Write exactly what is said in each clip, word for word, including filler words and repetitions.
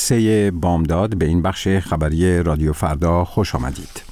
جلسه بامداد به این بخش خبری رادیو فردا خوش آمدید.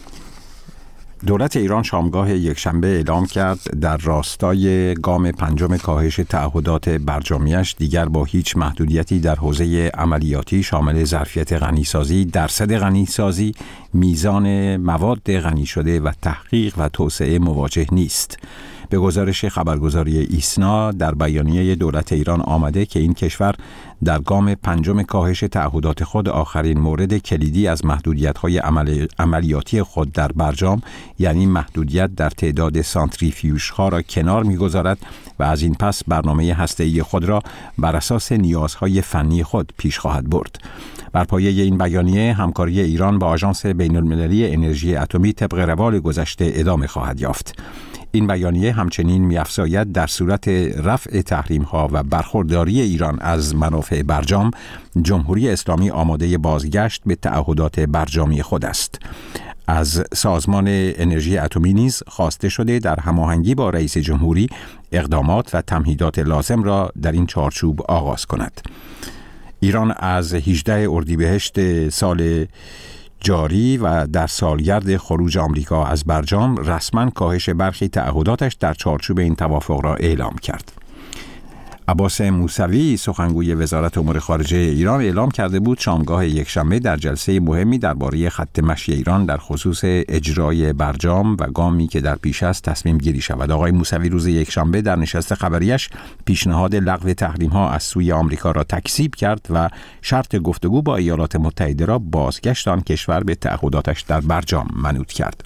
دولت ایران شامگاه یکشنبه اعلام کرد در راستای گام پنجم کاهش تعهدات برجامیش دیگر با هیچ محدودیتی در حوزه عملیاتی شامل ظرفیت غنیسازی، درصد غنیسازی، میزان مواد غنی شده و تحقیق و توسعه مواجه نیست. به گزارش خبرگزاری ایسنا در بیانیه دولت ایران آمده که این کشور در گام پنجم کاهش تعهدات خود آخرین مورد کلیدی از محدودیت‌های عمل... عملیاتی خود در برجام، یعنی محدودیت در تعداد سانتریفیوژها را کنار می‌گذارد و از این پس برنامه هسته‌ای خود را بر اساس نیازهای فنی خود پیش خواهد برد. بر پایه این بیانیه همکاری ایران با آژانس بین‌المللی انرژی اتمی طبق روال گذشته ادامه خواهد یافت. این بیانیه همچنین می‌افزاید در صورت رفع تحریم‌ها و برخورداری ایران از منافع برجام، جمهوری اسلامی آماده بازگشت به تعهدات برجامی خود است. از سازمان انرژی اتمی نیز خواسته شده در هماهنگی با رئیس جمهوری اقدامات و تمهیدات لازم را در این چارچوب آغاز کند. ایران از هجدهم اردیبهشت سال جاری و در سالگرد خروج آمریکا از برجام رسما کاهش برخی تعهداتش در چارچوب این توافق را اعلام کرد. عباس موسوی سخنگوی وزارت امور خارجه ایران اعلام کرده بود شامگاه یکشنبه در جلسه مهمی درباره خط مشی ایران در خصوص اجرای برجام و گامی که در پیش است تصمیم گیری شود. آقای موسوی روز یکشنبه در نشست خبریش پیشنهاد لغو تحریم‌ها از سوی آمریکا را تکذیب کرد و شرط گفتگو با ایالات متحده را بازگشت آن کشور به تعهداتش در برجام منوط کرد.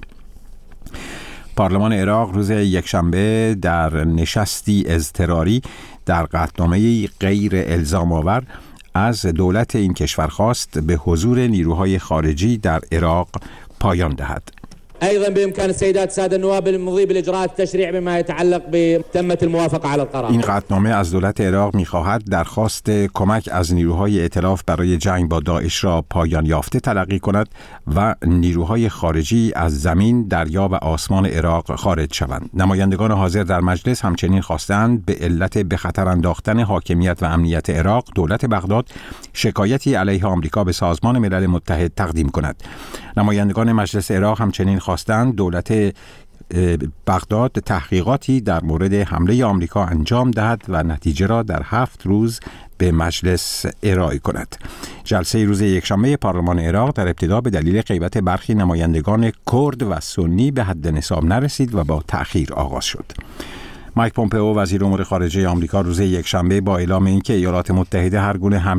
پارلمان عراق روز یکشنبه در نشستی اضطراری در قطعنامه‌ای غیر الزام آور از دولت این کشور خواست به حضور نیروهای خارجی در عراق پایان دهد. أيضا بإمكان السيدات السادة النواب المضي بالإجراءات التشريع بما يتعلق بتمة الموافقة على القرار. این قطعنامه از دولت عراق می‌خواهد درخواست کمک از نیروهای ائتلاف برای جنگ با داعش را پایان یافته تلقی کند و نیروهای خارجی از زمین، دریا و آسمان عراق خارج شوند. نمایندگان حاضر در مجلس همچنین خواستند به علت به خطر انداختن حاکمیت و امنیت عراق دولت بغداد شکایتی علیه آمریکا به سازمان ملل متحد تقدیم کند. نمایندگان مجلس عراق همچنین خواستند دولت بغداد تحقیقاتی در مورد حمله آمریکا انجام دهد و نتیجه را در هفت روز به مجلس ارائه کند. جلسه روز یکشنبه پارلمان عراق در ابتدا به دلیل غیبت برخی نمایندگان کرد و سنی به حد نصاب نرسید و با تأخیر آغاز شد. مایک پومپئو وزیر امور خارجه آمریکا روز یکشنبه با اعلام اینکه ایالات متحده هر گونه حمله